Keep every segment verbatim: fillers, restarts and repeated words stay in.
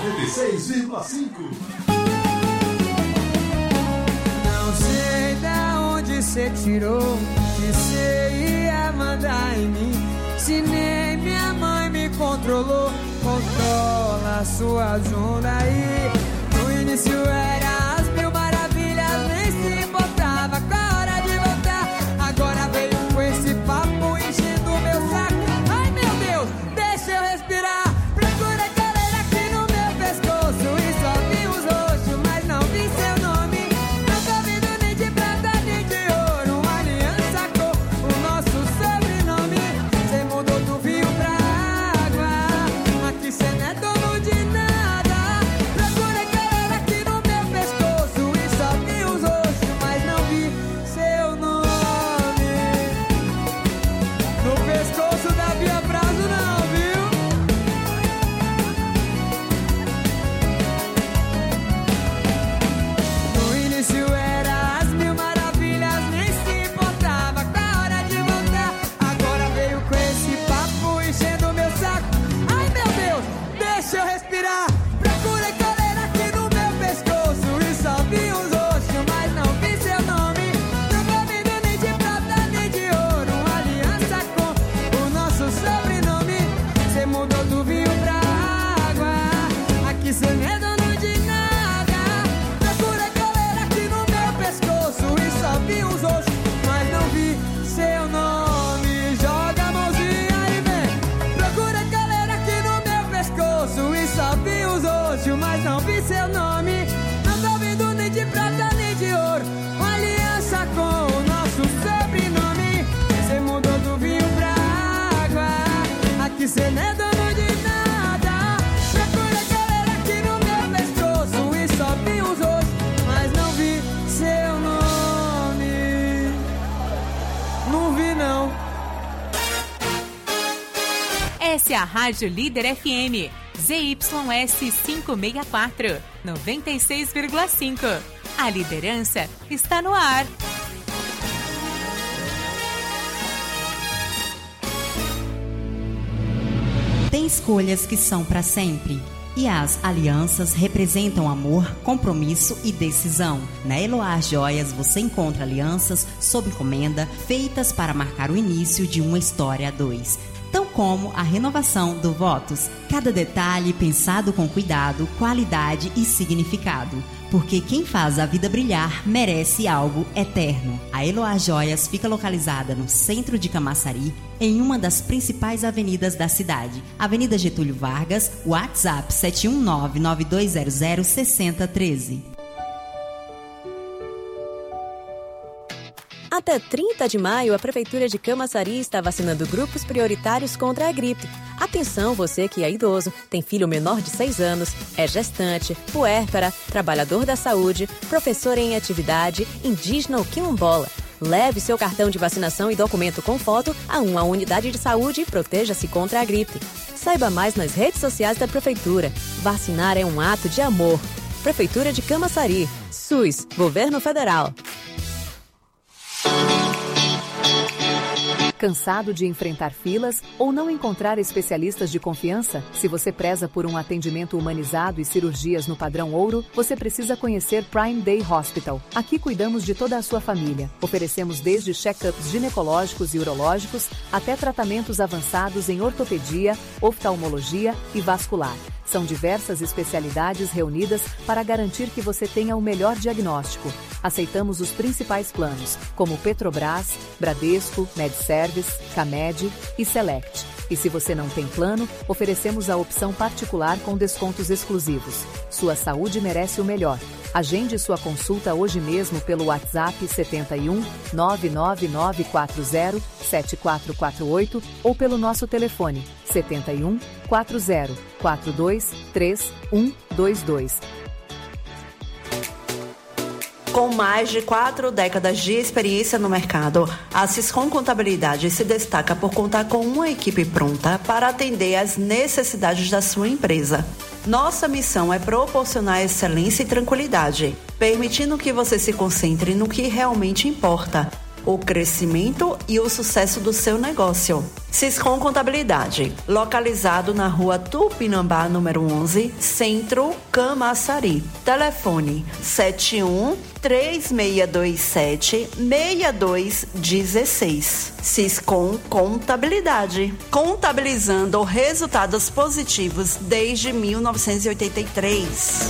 noventa e seis vírgula cinco. Não sei da onde cê tirou que cê ia mandar em mim. Se nem minha mãe me controlou, controla a sua onda aí. No início era as mil maravilhas, nem se importava com a hora de voltar. Agora veio com esse papo enchendo meu saco. Ai meu Deus, deixa eu respirar. Procura galera aqui no meu pescoço e só vi os rostos, mas não vi seu nome. Não tô vendo nem de prata nem de ouro, uma aliança com o nosso sobrenome. Cê mudou do vinho pra água, aqui cê não é dono de nada. Procura galera aqui no meu pescoço e só vi os rostos, mas não vi seu nome. No pescoço da Bia Prazo não, viu? No início era as mil maravilhas, nem se importava com a hora de voltar. Agora veio com esse papo enchendo meu saco. Ai meu Deus, deixa eu respirar. Procura galera aqui no meu pescoço e só vi os rostos, mas não vi seu nome. Não tô vendo nem de prata nem de ouro, uma aliança com o nosso sobrenome. Cê mudou do vinho pra água, aqui cê não é dono de nada. Procura galera aqui no meu pescoço e só vi os rostos, mas não vi seu nome. Joga a mãozinha e vem. Procura galera aqui no meu pescoço e só vi os rostos, mas não vi seu nome. Não tô vendo nem de prata nem de ouro, uma aliança com o nosso sobrenome. Cê mudou do vinho pra água, aqui cê não é dono de nada. Procura galera aqui no meu pescoço e só vi os rostos, mas não vi seu nome. Não vi não. Essa é a Rádio Líder F M, Z Y S quinhentos e sessenta e quatro, noventa e seis vírgula cinco. A liderança está no ar. Tem escolhas que são para sempre. E as alianças representam amor, compromisso e decisão. Na Eloá Joias você encontra alianças sob encomenda feitas para marcar o início de uma história a dois. Tão como a renovação do votos. Cada detalhe pensado com cuidado, qualidade e significado. Porque quem faz a vida brilhar merece algo eterno. A Eloá Joias fica localizada no centro de Camaçari, em uma das principais avenidas da cidade. Avenida Getúlio Vargas, WhatsApp sete um nove, nove dois zero zero, seis zero um três. Até trinta de maio, a Prefeitura de Camaçari está vacinando grupos prioritários contra a gripe. Atenção, você que é idoso, tem filho menor de seis anos, é gestante, puérpera, trabalhador da saúde, professor em atividade, indígena ou quilombola. Leve seu cartão de vacinação e documento com foto a uma unidade de saúde e proteja-se contra a gripe. Saiba mais nas redes sociais da Prefeitura. Vacinar é um ato de amor. Prefeitura de Camaçari. SUS, Governo Federal. Cansado de enfrentar filas ou não encontrar especialistas de confiança? Se você preza por um atendimento humanizado e cirurgias no padrão ouro, você precisa conhecer Prime Day Hospital. Aqui cuidamos de toda a sua família. Oferecemos desde check-ups ginecológicos e urológicos até tratamentos avançados em ortopedia, oftalmologia e vascular. São diversas especialidades reunidas para garantir que você tenha o melhor diagnóstico. Aceitamos os principais planos, como Petrobras, Bradesco, MedService, Camed e Select. E se você não tem plano, oferecemos a opção particular com descontos exclusivos. Sua saúde merece o melhor. Agende sua consulta hoje mesmo pelo WhatsApp sete um, nove nove nove quatro zero, sete quatro quatro oito ou pelo nosso telefone sete um, quatro zero, quatro dois, três um dois dois. Com mais de quatro décadas de experiência no mercado, a Siscom Contabilidade se destaca por contar com uma equipe pronta para atender às necessidades da sua empresa. Nossa missão é proporcionar excelência e tranquilidade, permitindo que você se concentre no que realmente importa. o crescimento e o sucesso do seu negócio. Siscom Contabilidade, localizado na rua Tupinambá, número onze, Centro, Camaçari. Telefone sete um, três seis dois sete, seis dois um seis. Siscom Contabilidade, contabilizando resultados positivos desde mil novecentos e oitenta e três.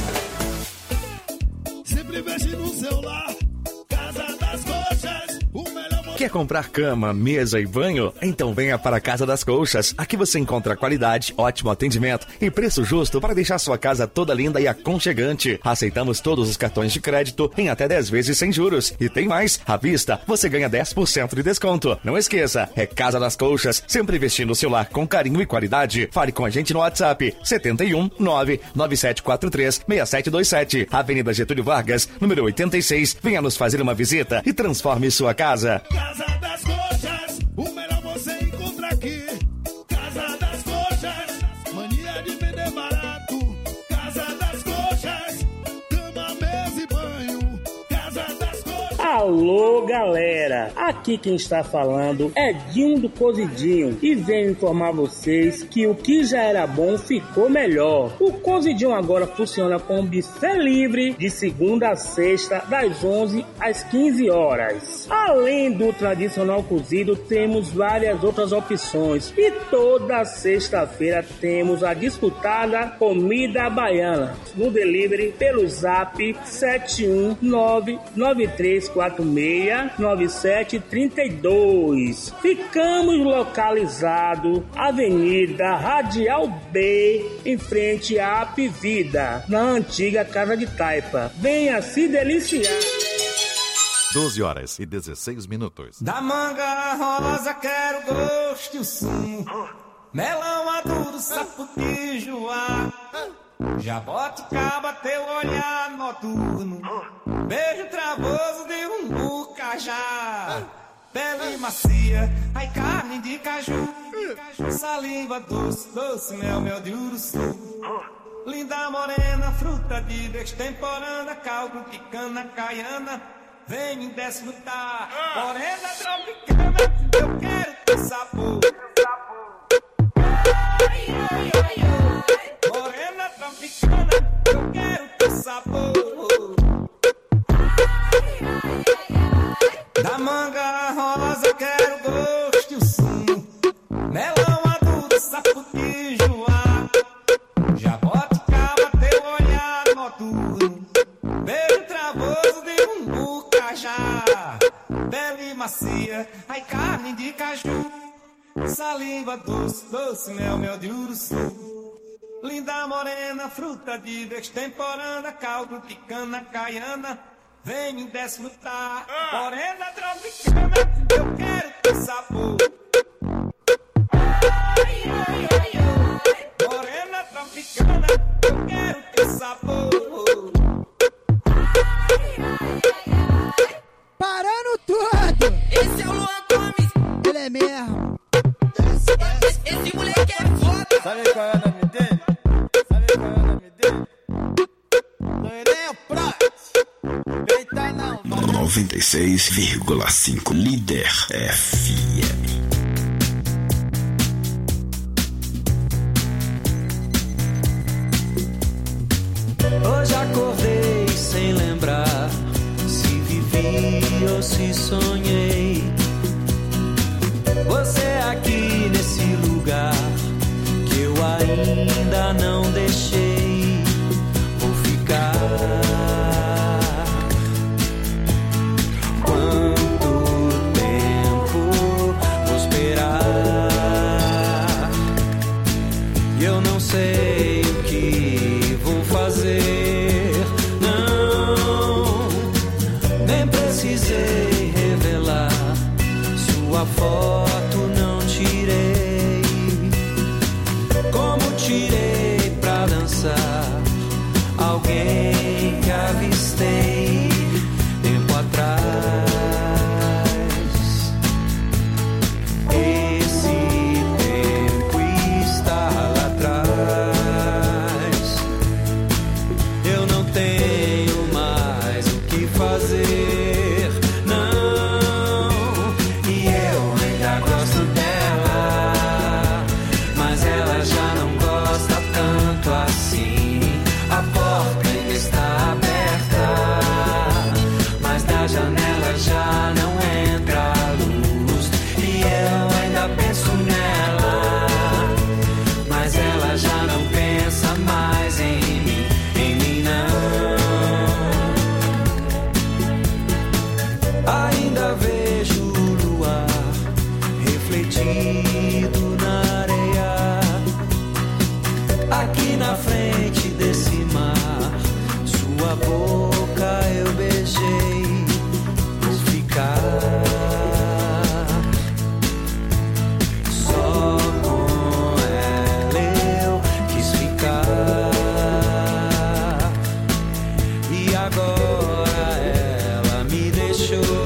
Sempre mexe no celular, Casa das Coxas, o melhor. Quer comprar cama, mesa e banho? Então venha para a Casa das Colchas. Aqui você encontra qualidade, ótimo atendimento e preço justo para deixar sua casa toda linda e aconchegante. Aceitamos todos os cartões de crédito em até dez vezes sem juros. E tem mais, à vista você ganha dez por cento de desconto. Não esqueça, é Casa das Colchas, sempre investindo o seu lar com carinho e qualidade. Fale com a gente no WhatsApp sete um nove nove sete quatro três seis sete dois sete, Avenida Getúlio Vargas, número oitenta e seis. Venha nos fazer uma visita e transforme sua casa. Casa das Coxas, o melhor você encontra aqui. Casa das Coxas, mania de vender barato. Casa das Coxas, cama, mesa e banho. Casa das Coxas. Alô, galera, aqui quem está falando é Dinho do Cozidinho e venho informar vocês que o que já era bom ficou melhor. O Cozidinho agora funciona com buffet livre de segunda a sexta, das onze às quinze horas. Além do tradicional cozido, temos várias outras opções e toda sexta-feira temos a disputada comida baiana no delivery pelo zap sete um nove nove três quatro seis nove sete três dois. Ficamos localizados Avenida Radial B, em frente à Apivida, na antiga Casa de Taipa. Venha se deliciar. doze horas e dezesseis minutos. Da manga rosa quero gosto e o sumo, melão maduro, sapo de joá, jaboticaba teu olhar noturno, beijo travoso de um cajá, pele macia, ai carne de caju, saliva doce, doce mel, mel de uruçu, linda morena, fruta de destemporânea, caldo de cana caiana, vem e desce lutar, morena tropicana, eu quero ter sabor. Morena tropicana, eu quero ter sabor. Da manga rosa quero gosto e o sumo, melão maduro, sapo de joá, jaboticaba teu olhar noturno, beijo travoso de umbu cajá, pele macia, ai carne de caju, saliva doce, doce mel, mel de uruçu, linda morena, fruta de destemporânea, caldo de cana caiana, vem e desce lutar, morena tropicana, eu quero ter sabor. Morena tropicana, eu quero ter sabor. Parando tudo! Esse é o Luan Gomes, ele é mesmo. Esse, esse moleque é foda. Sabe qual é o nome dele? Sabe qual é o nome dele? Loirinho Prot. Eita não, noventa e seis vírgula cinco Líder F M. Hoje acordei sem lembrar se vivi ou se sonhei. Você aqui nesse lugar que eu ainda não deixei. Vou ficar. Quanto tempo vou esperar? E eu não sei o que vou fazer. Não, nem precisei revelar sua foto, não tirei. Como tirei pra frente desse mar. Sua boca eu beijei por ficar. Só com ela eu quis ficar. E agora ela me deixou.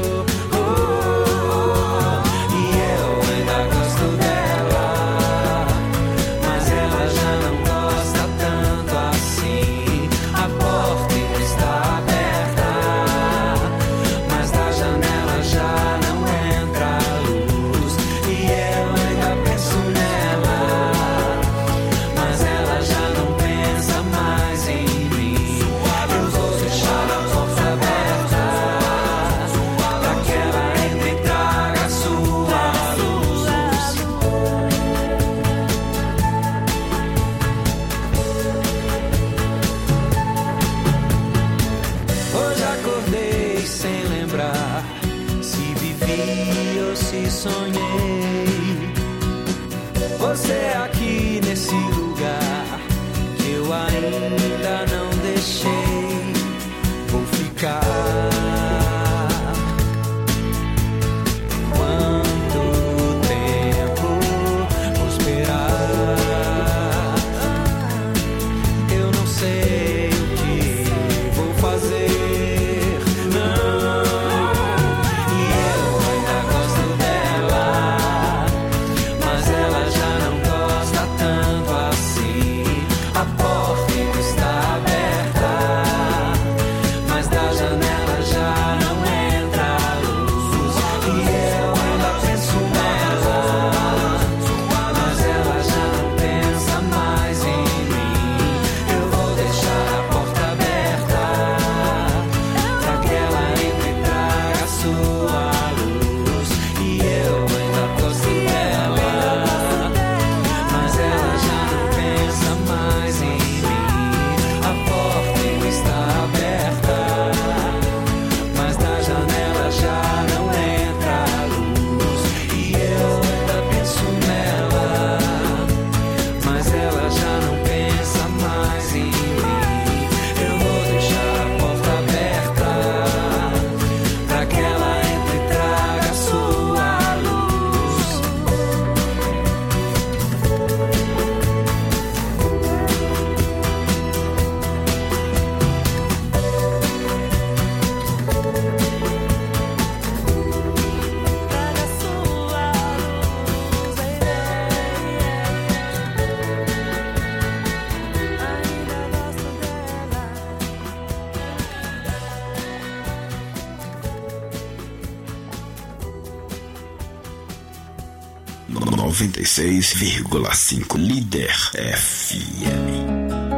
noventa e seis vírgula cinco Líder F M.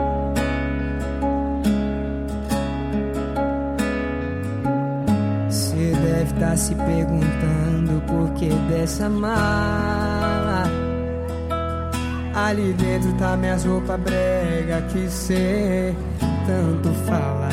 Cê deve estar se perguntando por que dessa mala. Ali dentro tá minhas roupas brega que cê tanto fala.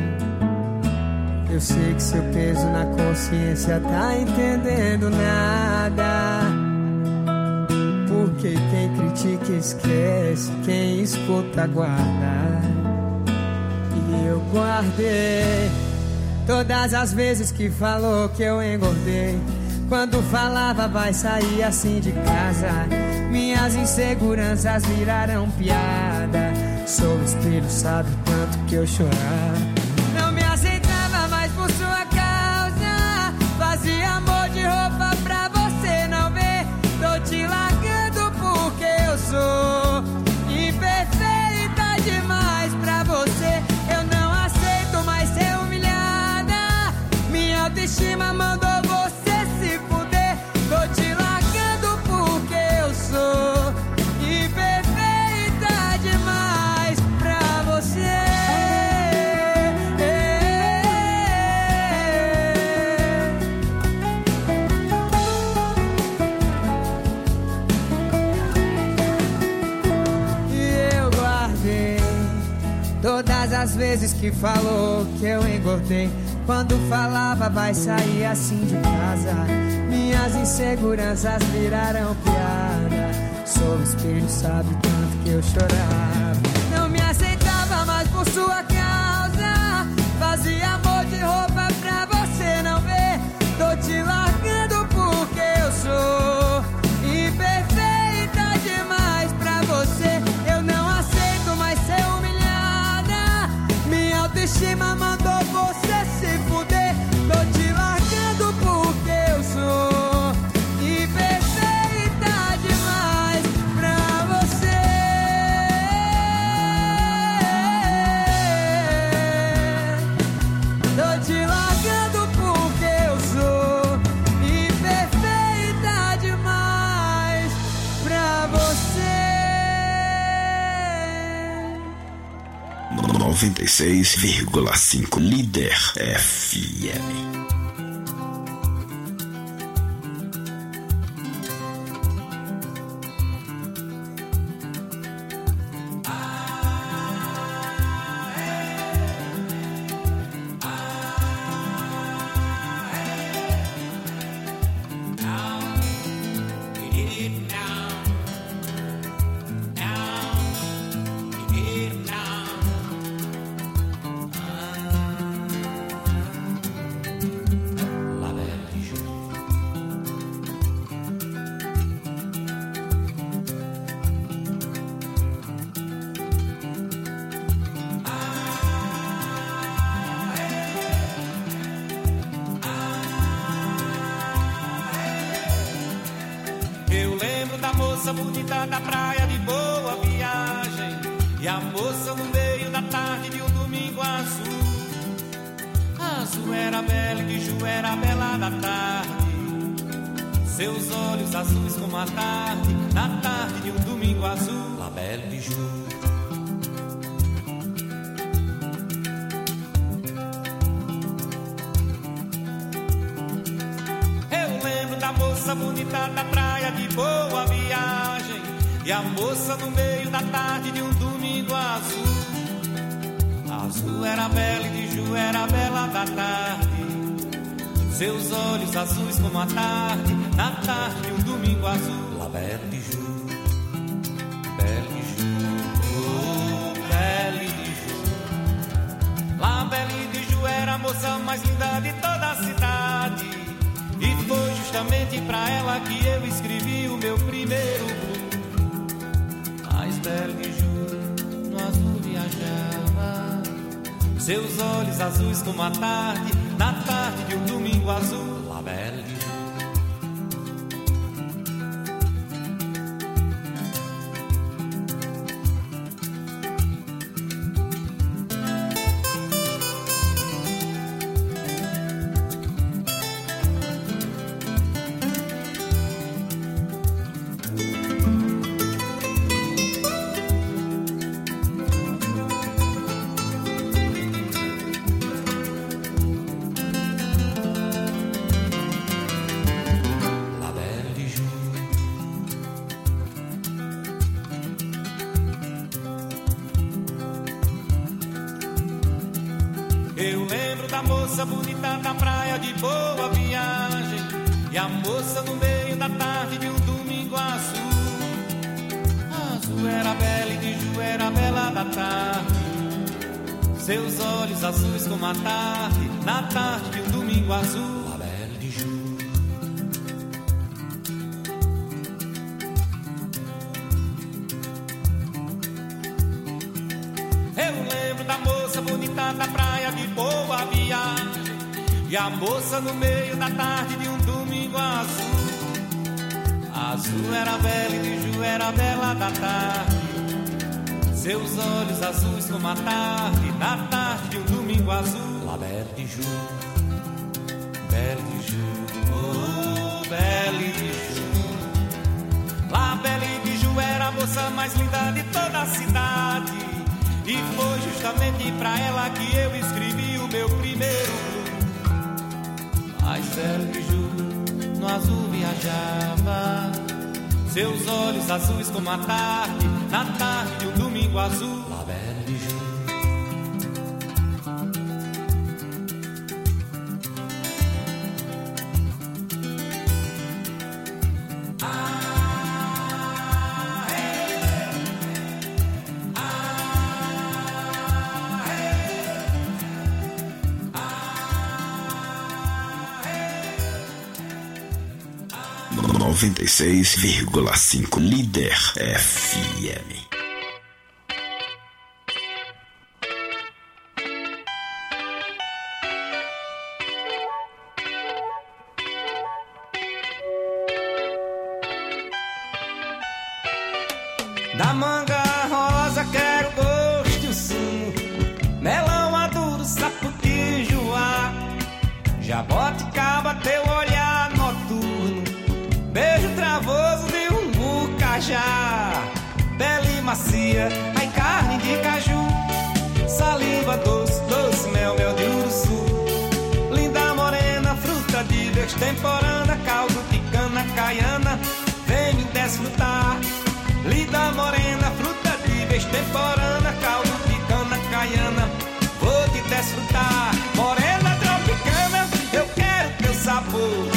Eu sei que seu peso na consciência tá entendendo nada. Porque quem critica esquece, quem escuta guarda. E eu guardei todas as vezes que falou que eu engordei. Quando falava vai sair assim de casa. Minhas inseguranças viraram piada. Sou espelho, sabe o tanto que eu chorava. Não me aceitava mais por sua causa. Fazia amor de roupa pra você não ver. Tô te largando porque eu sou imperfeita demais pra você. Eu não aceito mais ser humilhada. Minha autoestima mandou você se fuder. Tô te largando porque eu sou imperfeita demais pra você. Todas as vezes que falou que eu engordei. Quando falava vai sair assim de casa. Minhas inseguranças viraram piada. Sou espelho, sabe o tanto que eu chorava. noventa e seis vírgula cinco Líder F M. Bonita da praia de Boa Viagem, e a moça no meio da tarde de um domingo azul. Azul era bela e de Ju era bela da tarde, seus olhos azuis como a tarde, na tarde de um domingo azul. La Belle de Ju. Eu lembro da moça bonita da praia de Boa Viagem, e a moça no meio da tarde de um domingo azul. Azul era bela e de Ju era bela da tarde, seus olhos azuis como a tarde, na tarde de um domingo azul. La Belle de Ju, Belle de Ju, oh, Belle de Ju. La Belle de Ju era a moça mais linda de toda a cidade, e foi justamente pra ela que eu escrevi o meu primeiro blues. Belle de Ju, no azul viajava, seus olhos azuis como a tarde, na tarde de um domingo azul. La Belle de Ju. Eu lembro da moça bonita da praia de Boa Viagem, e a moça no meio da tarde de um domingo azul. Azul era bela e de Ju era bela da tarde, seus olhos azuis como a tarde, na tarde de um domingo azul. La Belle de Ju. Eu lembro da moça bonita da praia de Boa Viagem, e a moça no meio da tarde de um domingo azul. Azul era bela e de Ju era bela da tarde, seus olhos azuis como a tarde, na tarde de um domingo azul. La Belle de Ju, Belle de Ju, oh, Belle de Ju. La Belle de Ju era a moça mais linda de toda a cidade, e foi justamente pra ela que eu escrevi o meu primeiro blues. Mas Belle de Ju, no azul viajava, seus olhos azuis como a tarde, na tarde de um domingo azul. La Belle de Ju. noventa e seis vírgula cinco Líder F M. Da manga rosa quero gosto e o sumo, melão maduro, saputi, joá, jaboticaba, teu olhar noturno, beijo travoso de um bucajá, pele macia, ai carne de caju, sali extemporânea, caldo de cana caiana, vem me desfrutar. Linda morena, fruta de vez temporânea, caldo de cana caiana, vou te desfrutar. Morena tropicana, eu quero teu sabor.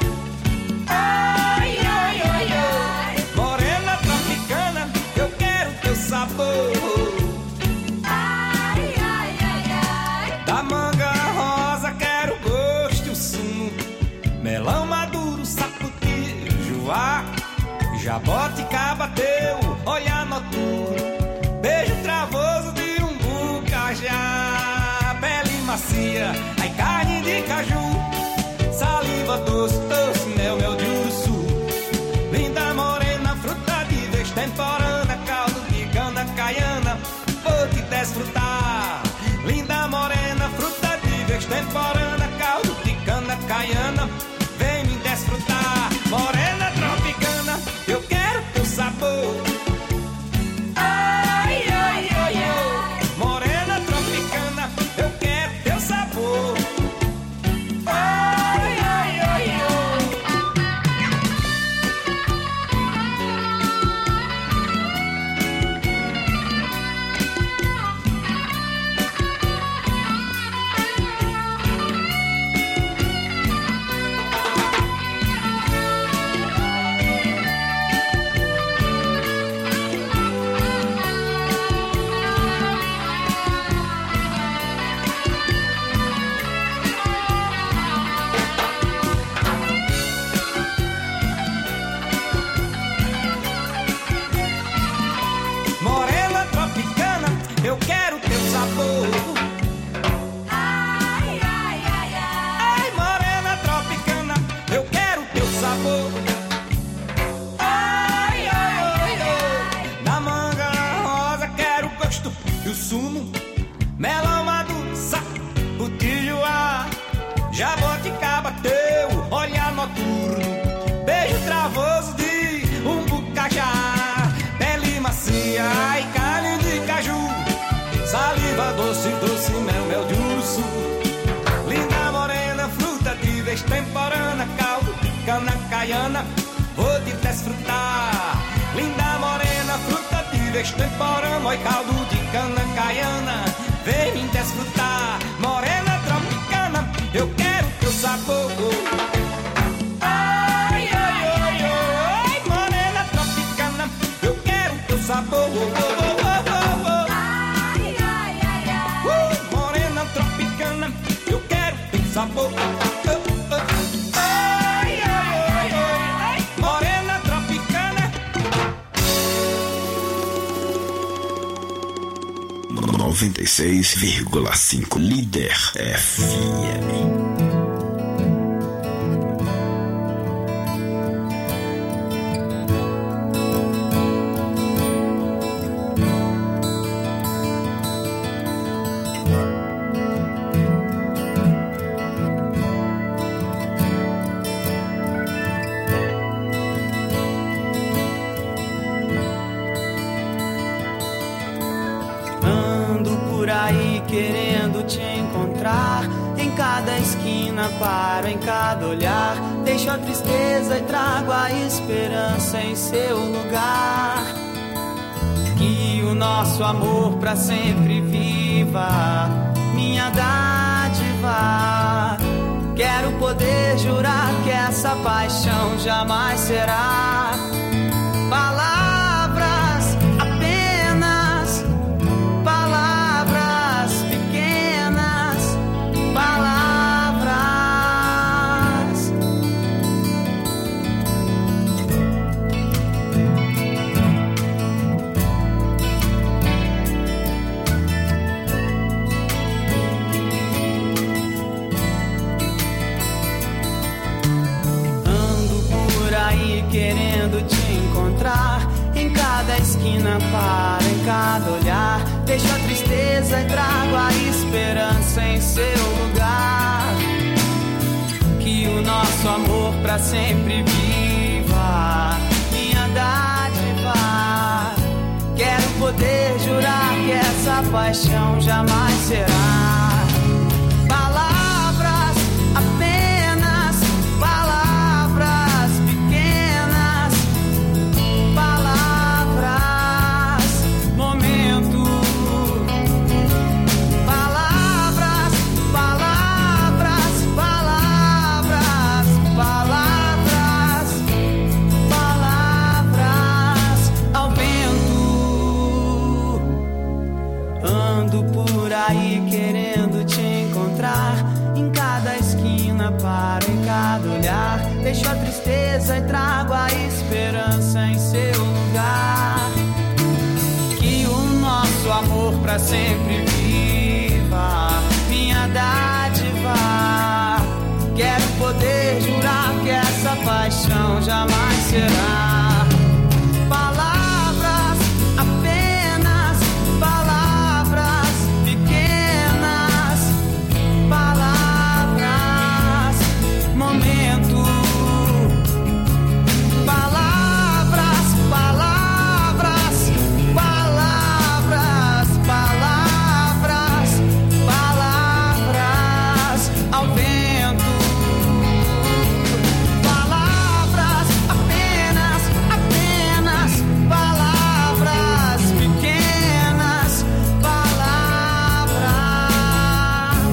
Ai, ai, ai, ai. Morena tropicana, eu quero teu sabor. Ai, ai, ai, ai. Da manga rosa quero o gosto e o sumo, melão maduro, saputi, joá, jaboticaba teu, olhar noturno, beijo travoso de umbu, cajá, pele macia, ai carne de caju, saliva doce, doce, mel, mel de urso. Linda morena, fruta de vez temporânea, caldo de cana caiana, vou te desfrutar. Linda morena, fruta de vez temporânea, caldo de cana caiana, vem me desfrutar. Morena tropicana, eu quero teu sabor. Ai, ai, ai, ai. Morena tropicana, eu quero teu sabor. Ai, ai, ai, ai. Morena tropicana, eu quero teu sabor. Ai, ai, ai, ai. Ai, morena tropicana, eu quero teu sabor. Ai, ai, ai, ai. Da manga rosa quero o gosto e o sumo, melão maduro, saputi-joá, jaboticaba teu, olhar noturno, beijo travoso de umbu, cajá, pele macia, ai carne de caju, saliva doce, doce, mel, mel de urso. Linda morena, fruta de vez temporânea, caldo de cana caiana, vou te desfrutar. Linda morena, fruta de vez temporânea, oi caldo de cana caiana, vem me desfrutar. Morena tropicana, eu quero teu sabor. Ai, ai, ai, ai. Morena tropicana, eu quero teu sabor. Ai, ai, ai, ai. Uh, morena tropicana, eu quero teu sabor. Ai, ai, ai, ai. Morena tropicana. noventa e seis vírgula cinco Líder F M. Querendo te encontrar em cada esquina, paro em cada olhar, deixo a tristeza e trago a esperança em seu lugar. Que o nosso amor pra sempre viva, minha dádiva. Quero poder jurar que essa paixão jamais será palavras, apenas palavras pequenas, palavras. Ando por aí querendo te encontrar em cada esquina, paro em cada olhar, deixo a tristeza e trago a esperança em seu lugar. Que o nosso amor pra sempre viva, minha dádiva. Quero poder jurar que essa paixão jamais será palavras, apenas palavras. Ando por aí querendo te encontrar, em cada esquina paro, em cada olhar. Deixo a tristeza e trago a esperança em seu lugar. Que o nosso amor pra sempre viva, minha dádiva. Quero poder jurar que essa paixão jamais será palavras, apenas palavras pequenas, palavras, momento, palavras, palavras, palavras, palavras, palavras ao vento. Palavras, apenas, apenas palavras pequenas, palavras.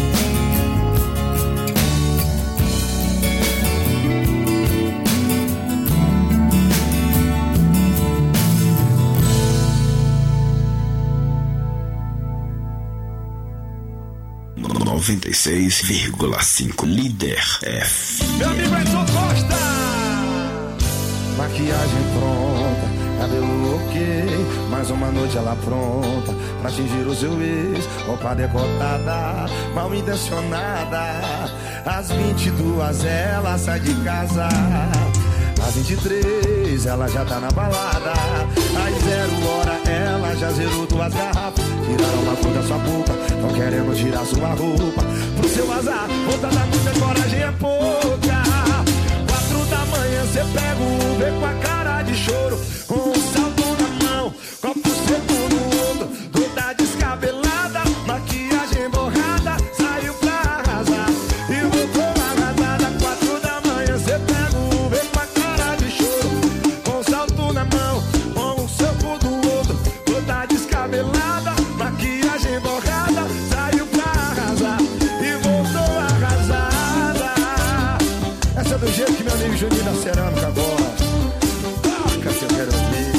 noventa e seis vírgula cinco Líder F M. Meu amigo Edson Costa! Maquiagem pronta, cabelo ok, mais uma noite ela pronta pra atingir o seu ex. Roupa decotada, mal intencionada. Às vinte e duas ela sai de casa, às vinte e três ela já tá na balada. Às zero hora ela já zerou duas garrafas. Tiraram uma cor da sua boca, tão querendo tirar sua roupa. Pro seu azar, volta da muita, coragem é pouca. Quatro da manhã cê pega o Uber com a cara de choro, com um salto na mão, copo seco no outro, toda descabelada, maquiagem borrada, saiu pra arrasar e voltou arrasada. Quatro da manhã cê pega o Uber com a cara de choro, com um salto na mão, com um soco do outro, toda descabelada, maquiagem borrada, saiu pra arrasar e voltou arrasada. Essa é do jeito que meu amigo Juninho da Cerâmica gosta. Toca se eu quero ouvir.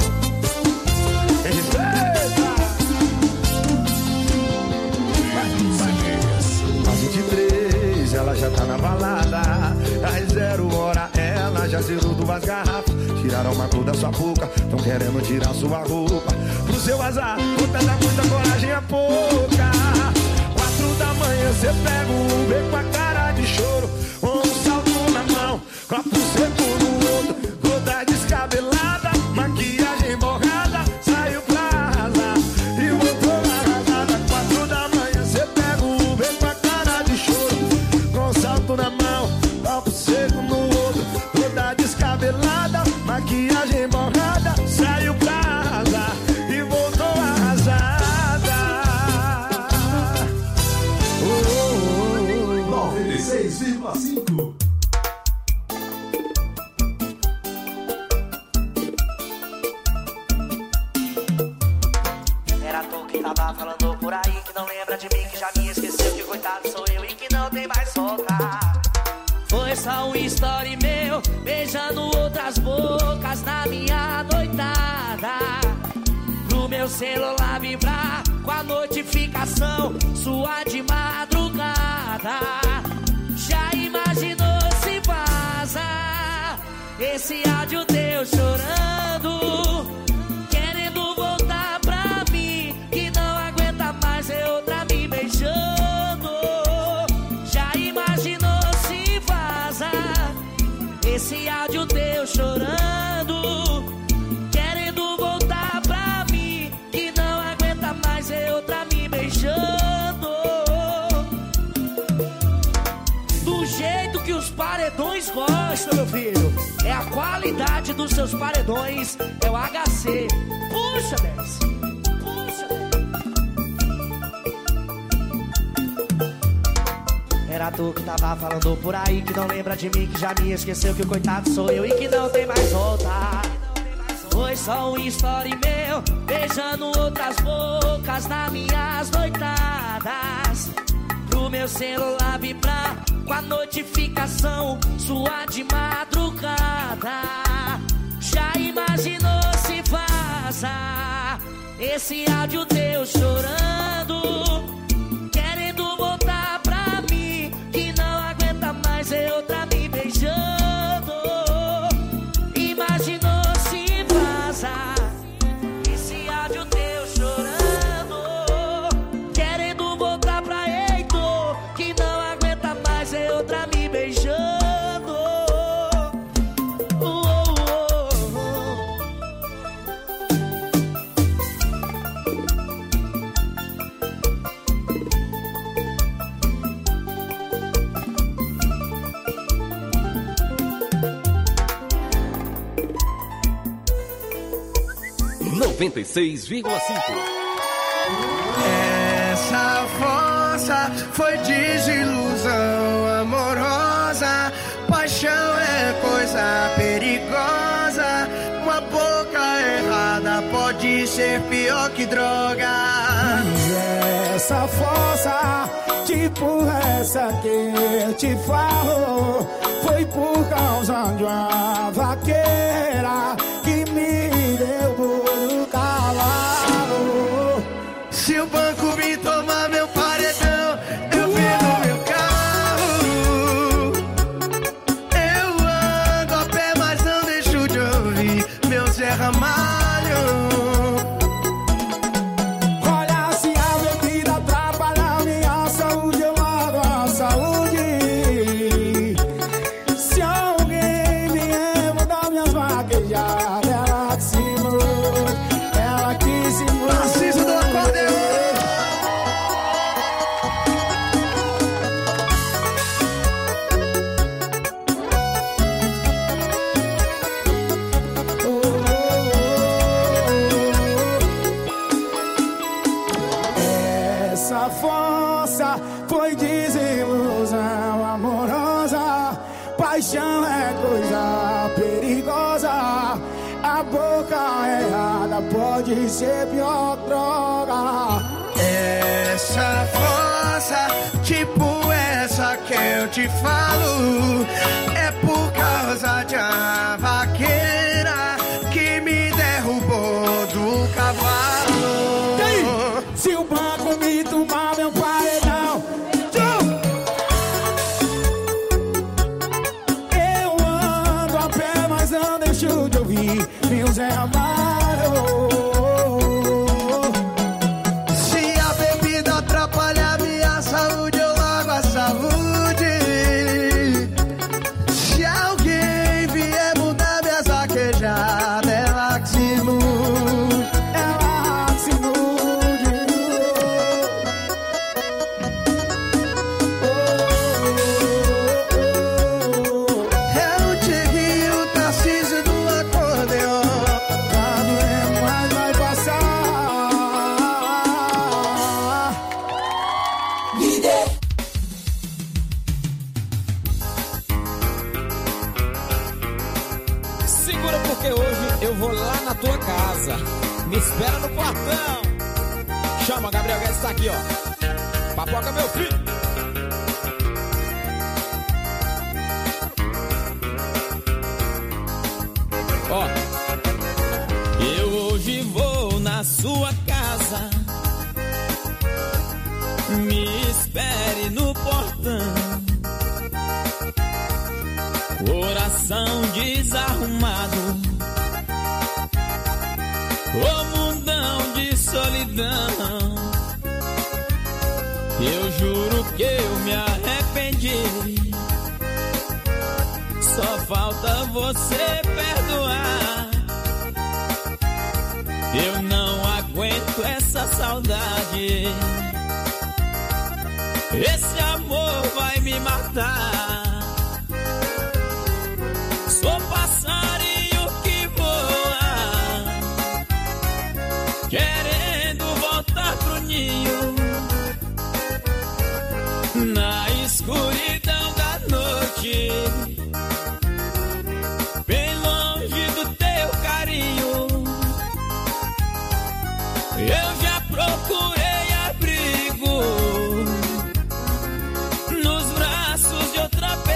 Respeita! Às vinte e três ela já tá na balada. Às zero hora ela já zerou duas garrafas. Tiraram uma cor da sua boca, tão querendo tirar sua roupa. Pro seu azar, conta da muita, coragem é pouca. Quatro da manhã cê pega o Uber com a cara de choro, com um salto na mão, copo seco no outro, toda descabelada, maquiagem borrada, saiu pra arrasar e voltou arrasada. Quatro da manhã cê pega o Uber com a cara de choro, com um salto na mão, copo seco no outro, toda descabelada, maquiagem borrada, saiu pra arrasar e voltou arrasada. Oh, oh, oh. noventa e seis vírgula cinco. Era tu que tava falando por aí, que não lembra de mim, que já me esqueceu, que coitado sou eu e que não tem mais volta. Foi só um story meu, beijando outras bocas na minha noitada. Pro meu celular vibrar com a notificação sua de madrugada. Já imaginou se vaza esse áudio teu chorando, querendo voltar pra mim, que não aguenta mais ver outra me beijando. Já imaginou se vaza esse áudio teu chorando, querendo voltar pra mim, que não aguenta mais ver outra me beijando. Do jeito que os paredões gostam, meu filho, é a qualidade dos seus paredões, é o H C. Puxa, dez. Puxa, era tu que tava falando por aí, que não lembra de mim, que já me esqueceu, que o coitado sou eu e que não tem mais volta. Foi só um story meu, beijando outras bocas nas minhas noitadas. Pro meu celular vibrar com a notificação sua de madrugada. Já imaginou se vaza esse áudio teu chorando, querendo voltar pra mim, que não aguenta mais ver outra me beijando. Imaginou se vaza esse áudio teu chorando, querendo voltar pra Heitor, que não aguenta mais ver outra me beijando. noventa e seis vírgula cinco. Essa força foi desilusão amorosa. Paixão é coisa perigosa. Uma boca errada pode ser pior que droga. E essa força, tipo essa que eu te falo, foi por causa de uma vaqueira que me deu por cavalo. Se o banco me tomar meu paredão, eu vendo meu carro. Eu ando a pé, mas não deixo de ouvir meu Zé Ramalho. Olha, se a bebida atrapalhar minha saúde, eu largo a saúde. Se alguém vier mudar minhas vaquejadas, ela que se mude, ela que se mude. Narciso do acordeão. Essa força foi desilusão amorosa. Paixão é coisa perigosa. A boca errada pode ser pior que droga. Essa força, tipo essa que eu te falo, é por causa de uma vaqueira que me derrubou do cavalo. Ei, se o banco me tomar meu paredão, eu ando a pé, mas não deixo de ouvir meu Zé Amaro. Se a bebida atrapalhar minha saúde, eu largo a saúde. Se alguém vier mudar minhas vaquejadas, ela que se mude, ela que se mude. É o Tiguinho, o Tarcísio do acordeão. Tá doendo, mas vai passar. Segura porque hoje eu vou lá na tua casa. Me espera no portão. Chama, Gabriel Guedes tá aqui, ó. Papoca, meu filho. Ó, eu hoje vou na sua casa. Me espere no portão. Coração desarrumado, ô mundão de solidão. Eu juro que eu me arrependi. Só falta você perdoar. Eu não aguento essa saudade. Esse amor vai me matar. Sou passarinho que voa, querendo voltar pro ninho. Na escuridão da noite, bem longe do teu carinho. Eu já procurei abrigo nos braços de outra pessoa.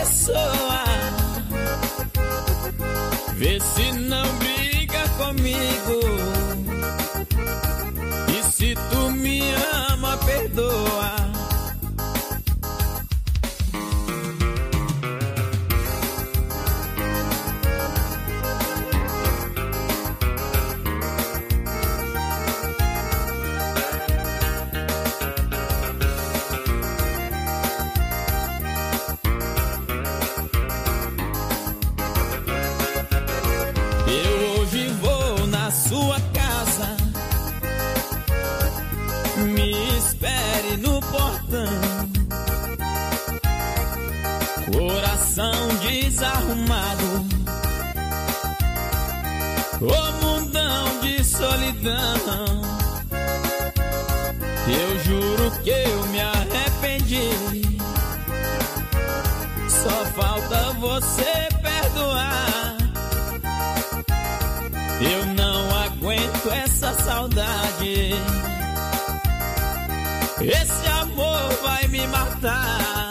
Me espere no portão, coração desarrumado, ô mundão de solidão. Eu juro que eu me arrependi, só falta você perdoar. Eu não aguento essa saudade, esse amor vai me matar.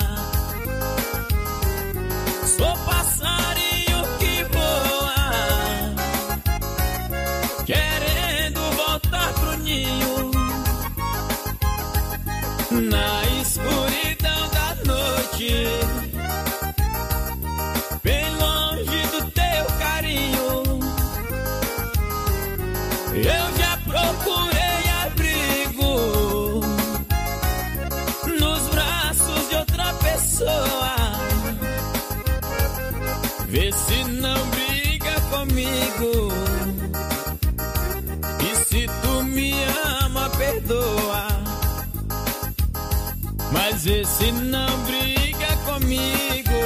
Sou passarinho que voa, querendo voltar pro ninho, na escuridão da noite, bem longe do teu carinho. Eu já procurei abrigo nos braços de outra pessoa, vê se não briga comigo, e se tu me ama, perdoa. Mas vê se não briga comigo,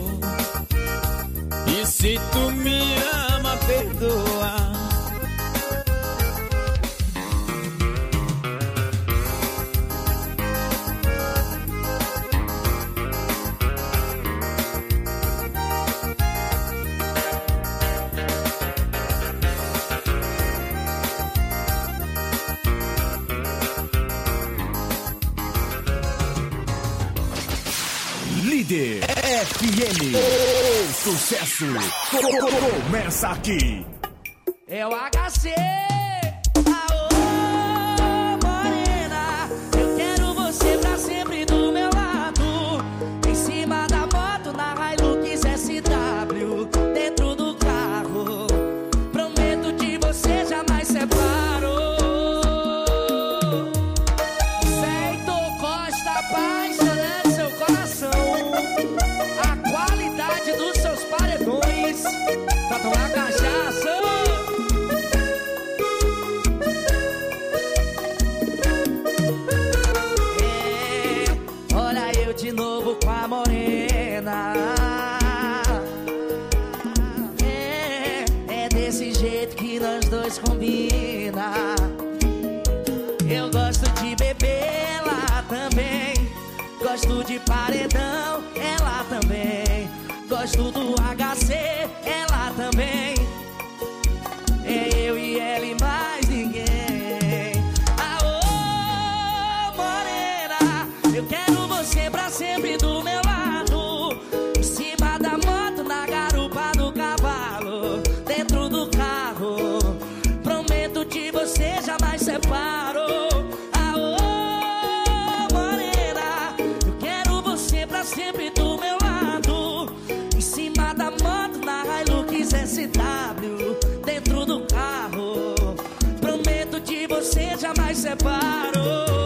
e se tu me ama, perdoa. F M, o sucesso começa aqui. É o H C. Aô, morena, eu quero você pra sempre do meu lado. Em cima da moto, na Hilux S W, dentro do carro. Prometo de você jamais separo. Feito Costa, apaixonando seu coração. A qualidade dos seus paredões pra tomar cachaça. É, olha eu de novo com a morena. É, é desse jeito que nós dois combina. Eu gosto de beber, ela também. Gosto de paredão, ela também. Gosto do H C, ela também. É eu e ela e mais ninguém. Aô, morena, eu quero você pra sempre do meu lado. Em cima da moto, na garupa do cavalo, dentro do carro. Prometo de você jamais separo. Sempre do meu lado, em cima da moto, na Hilux S W, dentro do carro. Prometo de você jamais separo.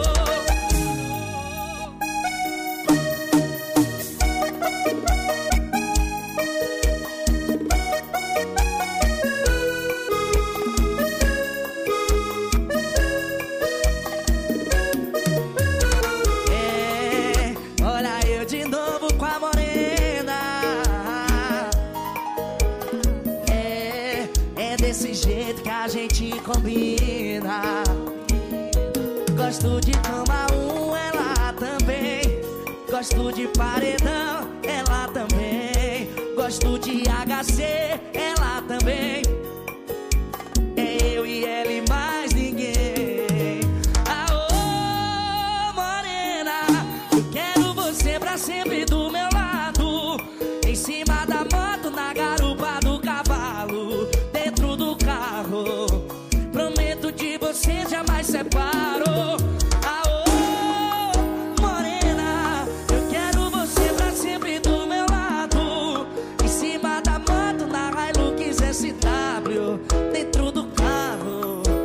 Combina. Gosto de tomar um, ela também. Gosto de paredão, ela também. Gosto de H C, ela também. É eu e ela e mais ninguém. Aô, morena, eu quero você pra sempre do meu lado. Em cima da moto, na garupa do cavalo, dentro do carro. Prometo de você jamais separo. Aô, morena, eu quero você pra sempre do meu lado. Em cima da moto, na Hilux S W, dentro do carro.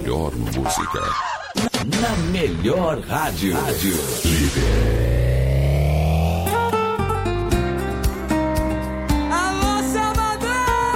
melhor música. Na melhor rádio. Rádio Líder. Alô, Salvador!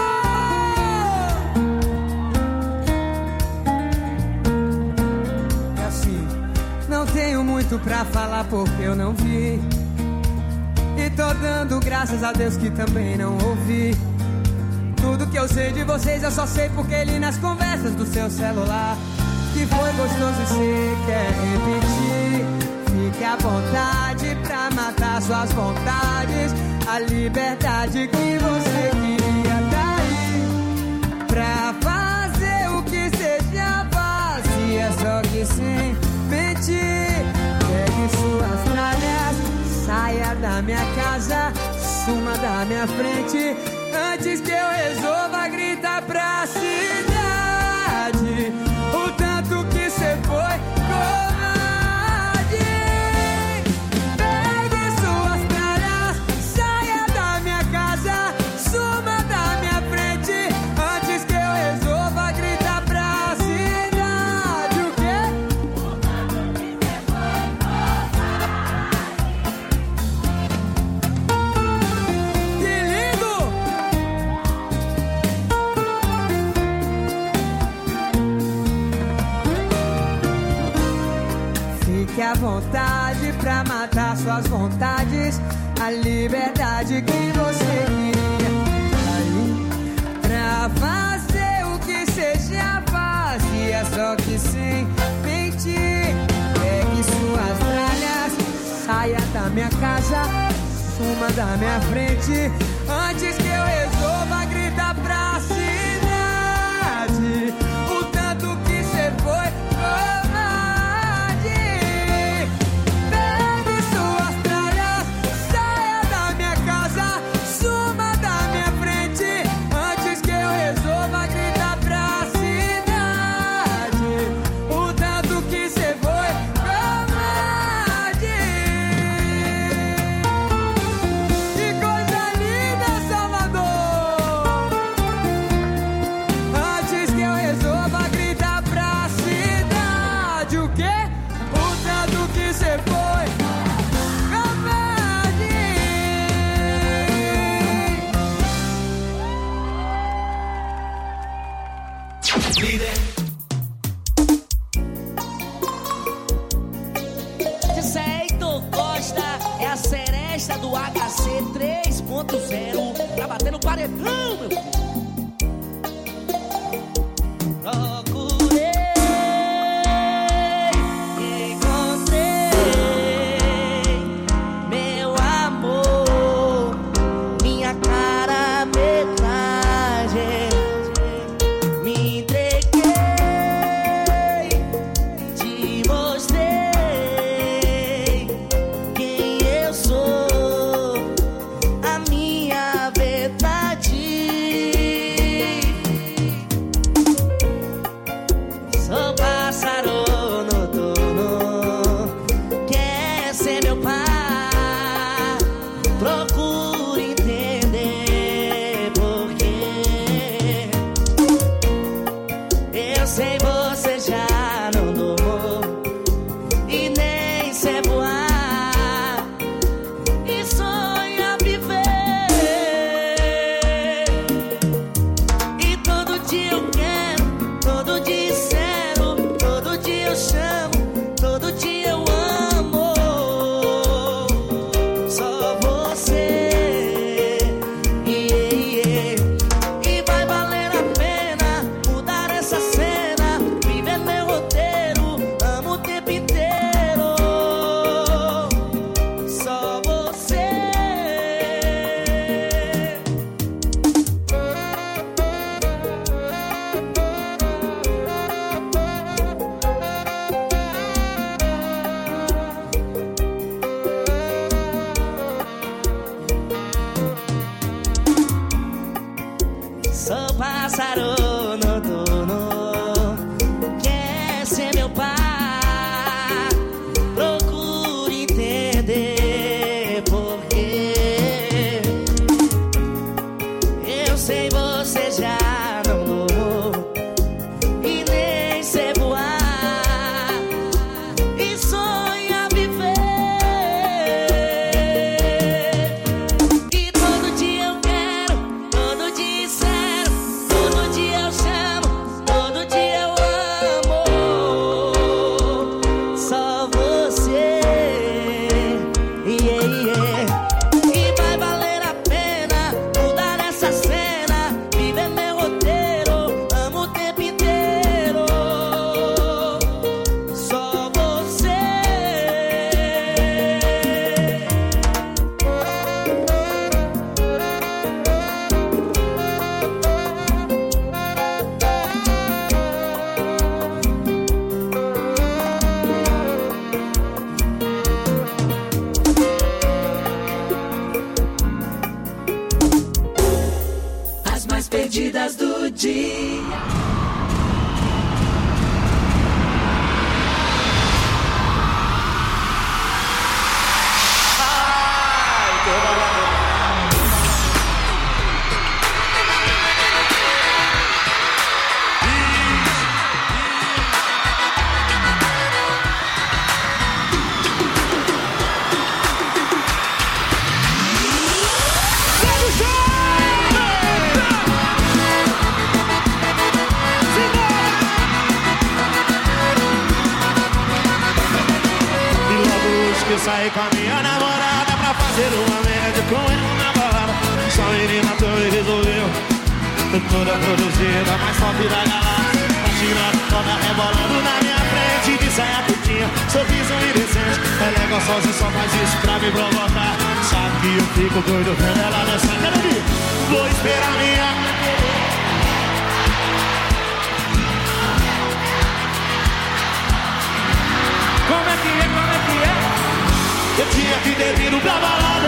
É assim, não tenho muito pra falar porque eu não vi. E tô dando graças a Deus que também não ouvi. Tudo que eu sei de vocês eu só sei porque li nas conversas do seu celular. Que foi gostoso e você quer repetir. Fique à vontade pra matar suas vontades. A liberdade que você queria daí. Pra fazer o que seja fazia, só que sem mentir. Pegue suas tralhas, saia da minha casa, suma da minha frente, antes que eu resolva gritar pra cidade o tanto que cê foi covarde. Pegue suas tralhas, saia da minha casa, suma da minha frente, antes que eu resolva gritar pra cidade. O quê? Que lindo! Fique à vontade pra matar suas vontades. A liberdade que você queria aí. Pra fazer o que seja fazia, só que sem mentir. Pegue suas tralhas, saia da minha casa, suma da minha frente, antes que eu resolva gritar pra cidade o tanto que cê foi covarde. Pegue suas tralhas, saia da minha casa, suma da minha frente, antes que eu resolva gritar pra cidade o tanto que cê foi covarde. Que coisa linda, Salvador! Antes que eu resolva gritar pra cidade o quê? O tanto que cê foi covarde. Líder. Jeito Costa é a seresta do H C três ponto zero. Tá batendo paredão, meu filho. Procurei, encontrei meu amor, minha cara metade. Me entreguei, te mostrei quem eu sou, a minha verdade. Sou pássaro noturno, quer ser meu pai. Procure entender porquê. Eu sei você já não domou e nem sei voar e sonha viver. E todo dia eu quero, todo dia espero, todo dia eu chamo, todo dia eu amo. Só você. Yeah, yeah. E vai valer a pena mudar essa cena, viver meu roteiro, amo o tempo inteiro. Só você. Sou pássaro noturno, quer ser meu pai. Procure entender porquê. Eu sei você já não domou e nem sei voar. perdidas do dia. Eu saí com a minha namorada pra fazer uma média com ela na balada. Só menina toda resolveu, toda produzida, mais top da galáxia. Tá tirando toda rebolando na minha frente, de saia curtinha, sorriso indecente. É legal sozinho, só faz isso pra me provocar. Sabe que eu fico doido vendo ela dançar. Quero ouvir. Vou esperar minha. Como é que é, como é que é? Eu tinha que ter vindo pra balada,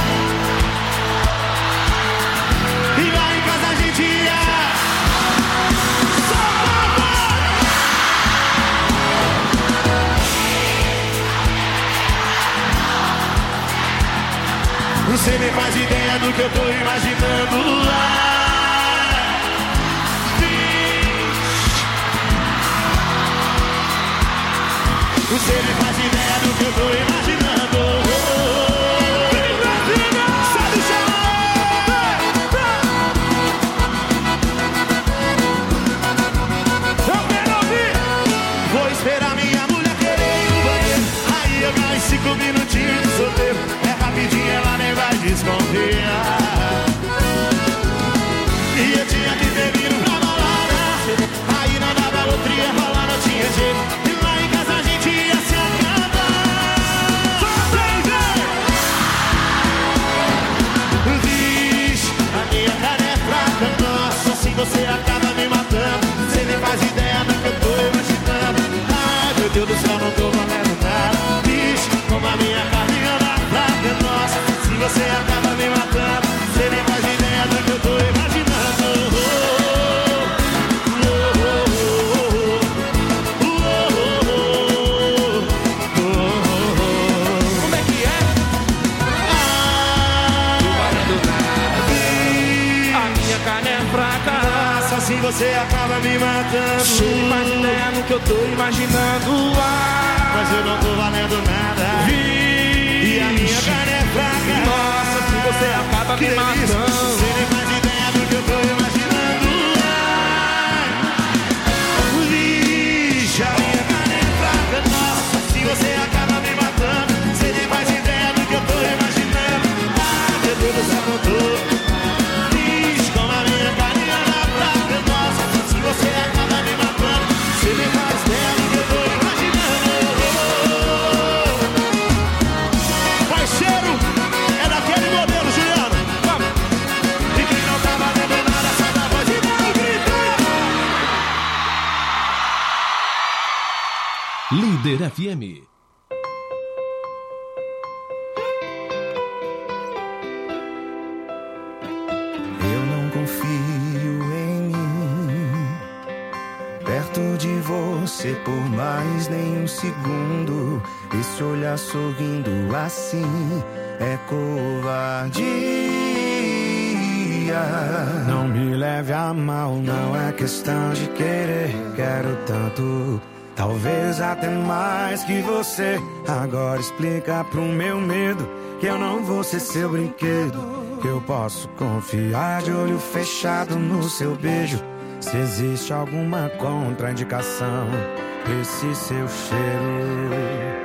e lá em casa a gente ia. Você nem faz ideia do que eu tô imaginando lá. Você nem faz ideia do que eu tô imaginando. Cinco minutinhos de solteiro, é rapidinho, ela nem vai desconfiar. E eu tinha que ter vindo pra balada, aí não dava outra, ia rolar, não tinha jeito. E lá em casa a gente ia se acabar. Vixe, a minha cara é fraca, nossa, assim você acaba me matando. Você nem faz ideia do que eu tô imaginando. Ai, meu Deus do céu, não tô valendo nada. Como a minha carne anda fraca, nossa, se você acaba me matando, você nem faz ideia do que eu tô imaginando. Como é que é? Ah, não valendo nada. A minha carne é fraca, nossa, assim você acaba me matando. Você nem faz ideia do que eu tô imaginando. Ah, mas eu não tô valendo nada. Vixe. E a minha carne é fraca. Nossa, se você acaba me matando. Você nem faz ideia do que eu tô imaginando. Vixe, a minha carne é fraca. Nossa, se você acaba me matando. Você nem faz ideia do que eu tô imaginando. Ah, meu Deus do céu, não tô. Vixe, como a minha carne anda fraca. Nossa, se você acaba me matando. Você nem faz ideia do que eu tô imaginando. É daquele modelo, Juliano. Vamos. E quem não tá valendo nada, sai da voz e dá o grito. Líder F M. Eu não confio em mim, perto de você por mais nem um segundo. Esse olhar sorrindo assim é covardia. Não me leve a mal, não é questão de querer. Quero tanto, talvez até mais que você. Agora explica pro meu medo que eu não vou ser seu brinquedo, que eu posso confiar de olho fechado no seu beijo. Se existe alguma contraindicação, esse seu cheiro.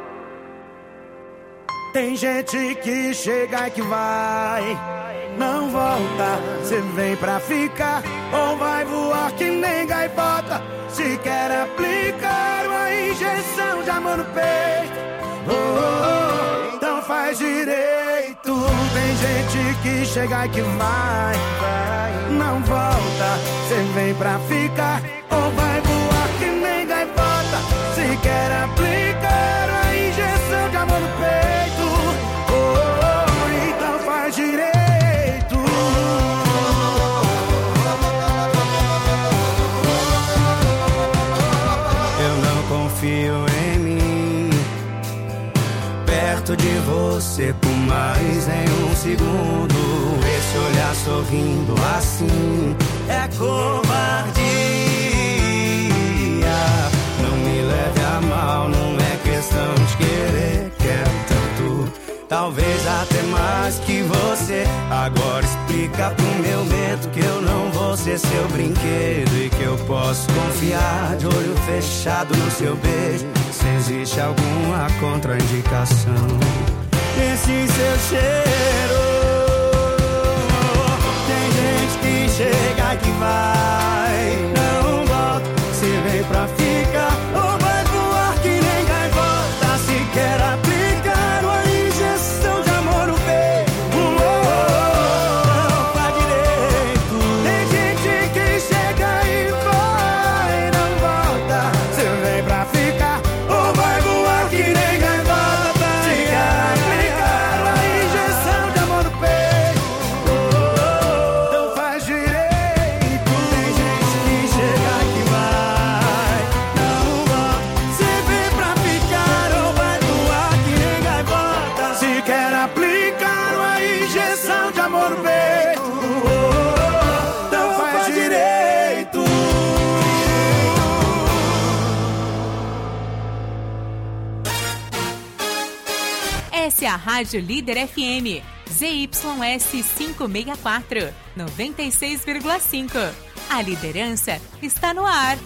Tem gente que chega e que vai, não volta. Cê vem pra ficar ou vai voar que nem gaivota. Se quer aplicar uma injeção de amor no peito, oh, oh, oh, então faz direito. Tem gente que chega e que vai, não volta. Cê vem pra ficar ou vai voar que nem gaivota. Se quer aplicar uma injeção de amor no peito, oh, oh, oh, então faz direito. segundo. Esse olhar sorrindo assim é covardia. Não me leve a mal, não é questão de querer. Quero tanto, talvez até mais que você. Agora explica pro meu medo que eu não vou ser seu brinquedo e que eu posso confiar de olho fechado no seu beijo. Se existe alguma contraindicação esse seu cheiro. Tem gente que chega e que vai, não volta. Se vem pra ficar ou vai voar que nem gaivota. Se quer aplicar uma injeção de amor no peito, não faz direito. Tem gente que chega e vai, não volta. Se vem pra ficar ou vai voar que nem gaivota. Se quer aplicar uma injeção de amor no peito, não faz direito. Tem gente que chega e que vai, não volta. Se vem pra ficar ou vai voar que nem gaivota. Se quer aplicar uma injeção de amor no peito, não faz direito. Essa é a Rádio Líder F M, Z Y S quinhentos e sessenta e quatro, noventa e seis vírgula cinco. A liderança está no ar.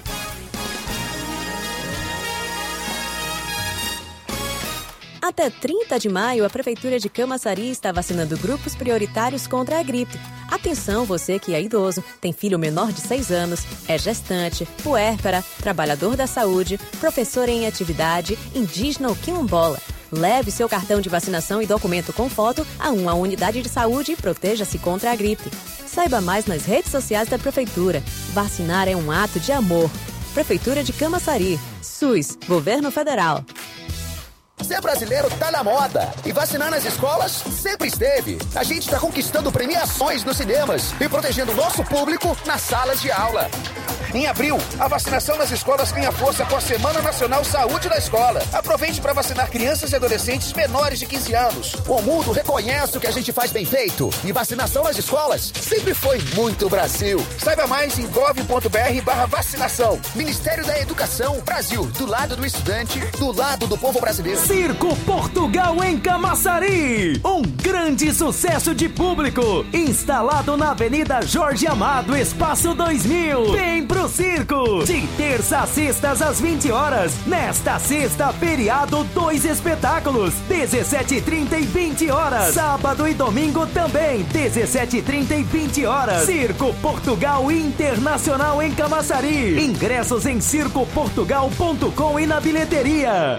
Até trinta de maio, a Prefeitura de Camaçari está vacinando grupos prioritários contra a gripe. Atenção, você que é idoso, tem filho menor de seis anos, é gestante, puérpera, trabalhador da saúde, professor em atividade, indígena ou quilombola. Leve seu cartão de vacinação e documento com foto a uma unidade de saúde e proteja-se contra a gripe. Saiba mais nas redes sociais da Prefeitura. Vacinar é um ato de amor. Prefeitura de Camaçari. SUS, Governo Federal. Ser brasileiro tá na moda e vacinar nas escolas sempre esteve. A gente tá conquistando premiações nos cinemas e protegendo o nosso público nas salas de aula. Em abril, a vacinação nas escolas ganha força com a Semana Nacional Saúde da Escola. Aproveite para vacinar crianças e adolescentes menores de quinze anos. O mundo reconhece o que a gente faz bem feito e vacinação nas escolas sempre foi muito Brasil. Saiba mais em gov.br barra vacinação. Ministério da Educação, Brasil, do lado do estudante, do lado do povo brasileiro. Circo Portugal em Camaçari, um grande sucesso de público, instalado na Avenida Jorge Amado, Espaço dois mil. Vem pro circo, de terça a sextas às vinte horas. Nesta sexta, feriado, dois espetáculos, dezessete e trinta e vinte horas. Sábado e domingo também, dezessete e trinta e vinte horas. Circo Portugal Internacional em Camaçari. Ingressos em circo portugal ponto com e na bilheteria.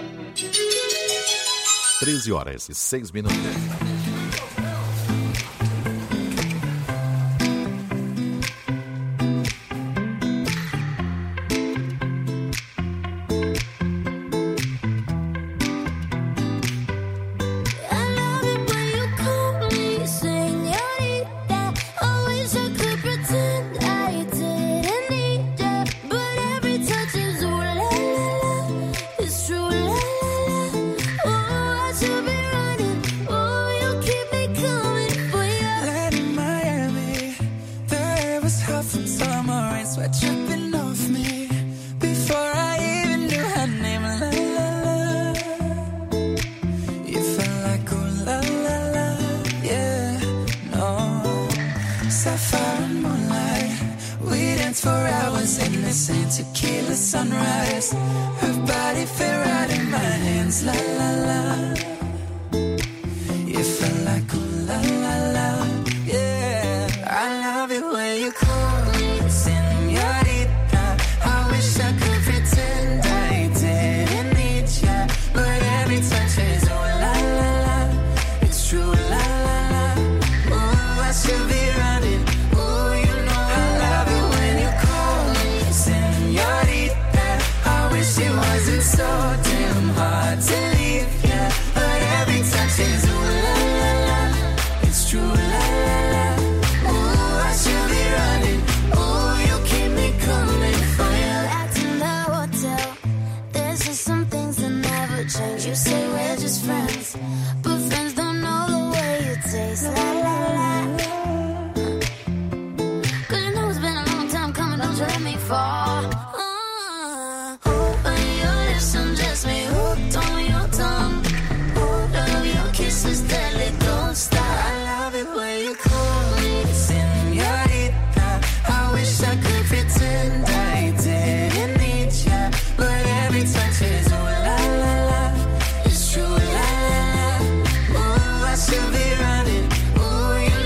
treze horas e seis minutos. Tequila sunrise, her body fit right in my hands, la la la. You felt like ooh la la la, yeah. I love it when you call